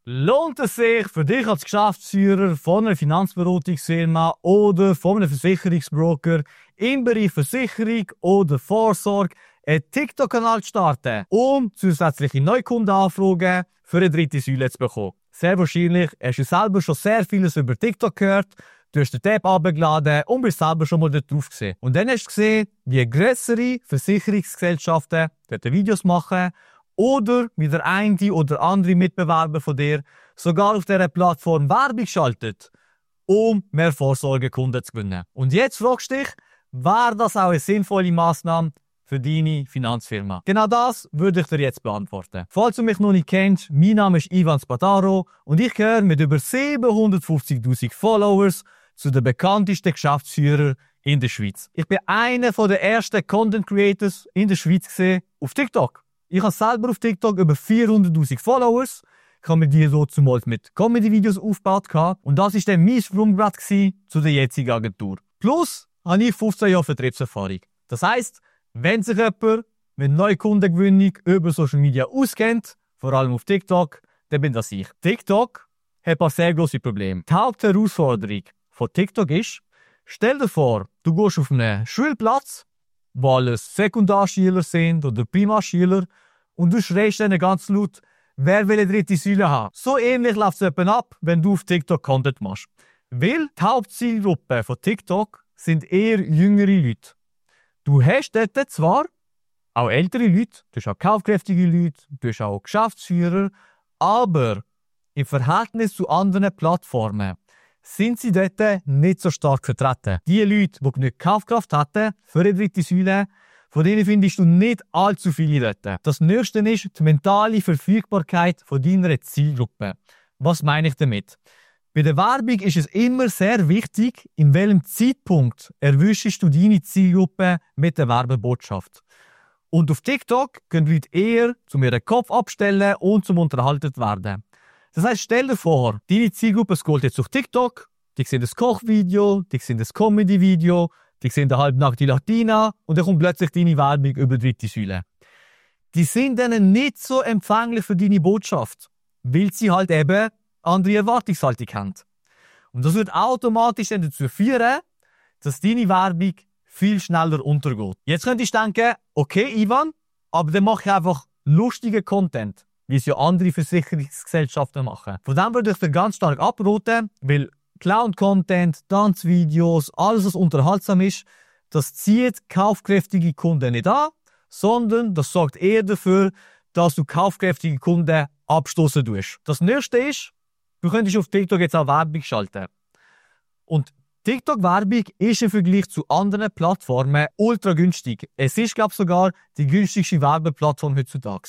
Lohnt es sich für dich als Geschäftsführer von einer Finanzberatungsfirma oder von einem Versicherungsbroker im Bereich Versicherung oder Vorsorge einen TikTok-Kanal zu starten, um zusätzliche Neukundenanfragen für eine dritte Säule zu bekommen? Sehr wahrscheinlich hast du selber schon sehr vieles über TikTok gehört, du hast den Tab abgeladen und bist selber schon mal dort drauf gesehen. Und dann hast du gesehen, wie grössere Versicherungsgesellschaften dort Videos machen oder wie der eine oder andere Mitbewerber von dir sogar auf dieser Plattform Werbung schaltet, um mehr Vorsorgekunden zu gewinnen. Und jetzt fragst du dich, wäre das auch eine sinnvolle Massnahme für deine Finanzfirma? Genau das würde ich dir jetzt beantworten. Falls du mich noch nicht kennst, mein Name ist Ivan Spataro und ich gehöre mit über 750.000 Followers zu den bekanntesten Geschäftsführern in der Schweiz. Ich bin einer der ersten Content Creators in der Schweiz auf TikTok. Ich habe selber auf TikTok über 400.000 Followers. Ich habe mir die so zumals mit Comedy-Videos aufgebaut und das war dann mein Sprungbrett zu der jetzigen Agentur. Plus habe ich 15 Jahre Vertriebserfahrung. Das heisst, wenn sich jemand mit Neukundengewinnung über Social Media auskennt, vor allem auf TikTok, dann bin das ich. TikTok hat ein sehr grosses Problem. Die Hauptherausforderung von TikTok ist, stell dir vor, du gehst auf einen Schulplatz, wo alles Sekundarschüler sind oder Primarschüler und du schreist ihnen ganz laut, wer will eine dritte Säule haben. So ähnlich läuft es etwa ab, wenn du auf TikTok Content machst. Weil die Hauptzielgruppe von TikTok sind eher jüngere Leute. Du hast dort zwar auch ältere Leute, du hast auch kaufkräftige Leute, du hast auch Geschäftsführer, aber im Verhältnis zu anderen Plattformen sind sie dort nicht so stark vertreten. Die Leute, die genug Kaufkraft hatten für eine dritte Säule, von denen findest du nicht allzu viele dort. Das nächste ist die mentale Verfügbarkeit von deiner Zielgruppe. Was meine ich damit? Bei der Werbung ist es immer sehr wichtig, in welchem Zeitpunkt erwischst du deine Zielgruppe mit der Werbebotschaft. Und auf TikTok können Leute eher zum ihren Kopf abstellen und zum unterhalten werden. Das heisst, stell dir vor, deine Zielgruppe scrollt jetzt auf TikTok, die sehen das Kochvideo, die sehen das Comedy-Video, die sehen eine halbnackte Latina und dann kommt plötzlich deine Werbung über dritte Säule. Die sind dann nicht so empfänglich für deine Botschaft, weil sie halt eben andere Erwartungshaltung haben. Und das wird automatisch dann dazu führen, dass deine Werbung viel schneller untergeht. Jetzt könntest du denken, okay Ivan, aber dann mache ich einfach lustigen Content, wie es ja andere Versicherungsgesellschaften machen. Von dem würde ich dir ganz stark abraten, weil Clown-Content, Tanzvideos, alles was unterhaltsam ist, das zieht kaufkräftige Kunden nicht an, sondern das sorgt eher dafür, dass du kaufkräftige Kunden abstoßen tust. Das nächste ist, du könntest auf TikTok jetzt auch Werbung schalten. Und TikTok-Werbung ist im Vergleich zu anderen Plattformen ultra günstig. Es ist, glaube ich, sogar die günstigste Werbeplattform heutzutage.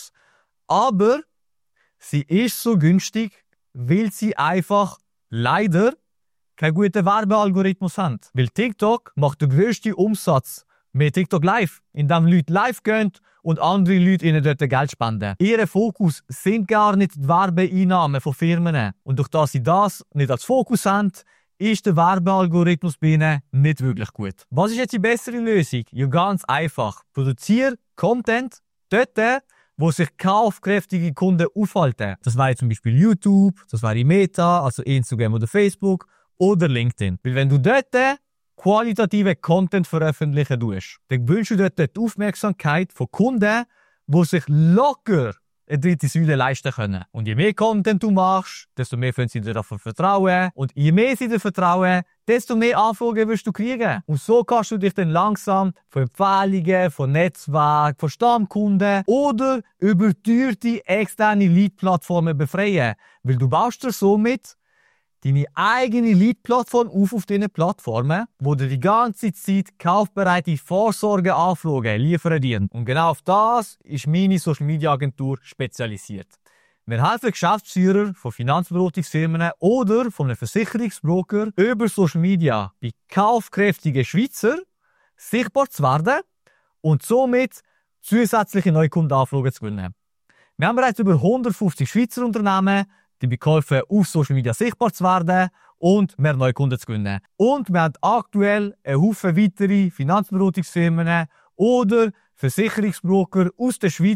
Aber sie ist so günstig, weil sie einfach leider keinen guten Werbealgorithmus haben. Weil TikTok macht den grössten Umsatz mit TikTok Live, indem Leute live gehen und andere Leute ihnen dort Geld spenden. Ihr Fokus sind gar nicht die Werbeeinnahmen von Firmen. Und durch das sie das nicht als Fokus haben, ist der Werbealgorithmus bei ihnen nicht wirklich gut. Was ist jetzt die bessere Lösung? Ja, ganz einfach. Produziere Content dort, wo sich kaufkräftige Kunden aufhalten. Das wäre zum Beispiel YouTube, das wäre Meta, also Instagram oder Facebook oder LinkedIn. Weil wenn du dort qualitative Content veröffentlichen tust, dann gewünscht du dort die Aufmerksamkeit von Kunden, die sich locker eine dritte Säule leisten können. Und je mehr Content du machst, desto mehr können sie dir dafür vertrauen. Und je mehr sie dir vertrauen, desto mehr Anfragen wirst du kriegen. Und so kannst du dich dann langsam von Empfehlungen, von Netzwerken, von Stammkunden oder überteuerte externe Lead-Plattformen befreien. Weil du baust dir somit deine eigene Lead-Plattform auf diesen Plattformen, wo dir die ganze Zeit kaufbereite Vorsorgeanfragen liefern dienen. Und genau auf das ist meine Social-Media-Agentur spezialisiert. Wir helfen Geschäftsführer von Finanzberatungsfirmen oder von einem Versicherungsbroker über Social Media bei kaufkräftigen Schweizer sichtbar zu werden und somit zusätzliche Neukundenanfragen zu gewinnen. Wir haben bereits über 150 Schweizer Unternehmen, die bekäufen auf Social Media sichtbar zu werden und mehr Neukunden zu gewinnen. Und wir haben aktuell einen Haufen weitere Finanzberatungsfirmen oder Versicherungsbroker aus der Schweiz,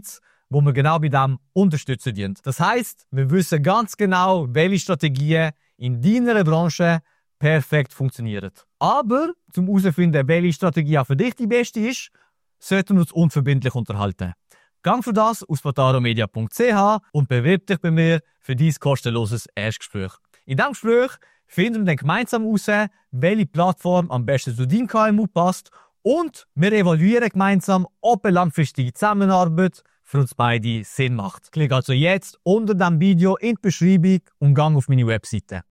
wo wir genau bei dem unterstützen dienen. Das heisst, wir wissen ganz genau, welche Strategien in deiner Branche perfekt funktionieren. Aber, zum herauszufinden, welche Strategie auch für dich die beste ist, sollten wir uns unverbindlich unterhalten. Gang für das aus fataromedia.ch und bewirb dich bei mir für dein kostenloses Erstgespräch. In diesem Gespräch finden wir dann gemeinsam heraus, welche Plattform am besten zu deinem KMU passt und wir evaluieren gemeinsam, ob eine langfristige Zusammenarbeit für uns beide Sinn macht. Klick also jetzt unter diesem Video in die Beschreibung und gang auf meine Webseite.